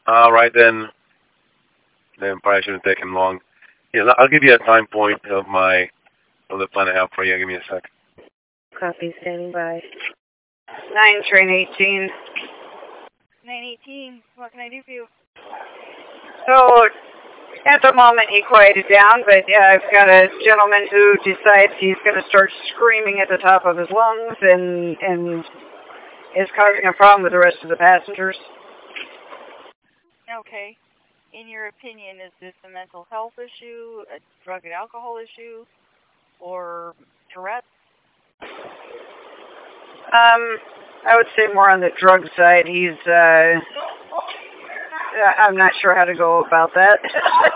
All right, then probably shouldn't take him long. Yeah, I'll give you a time point of the plan I have for you. Give me a sec. Copy, standing by. 9, train 18. 918, what can I do for you? So, at the moment he quieted down, but yeah, I've got a gentleman who decides he's going to start screaming at the top of his lungs and is causing a problem with the rest of the passengers. Okay. In your opinion, is this a mental health issue, a drug and alcohol issue, or Tourette's? I would say more on the drug side. I'm not sure how to go about that.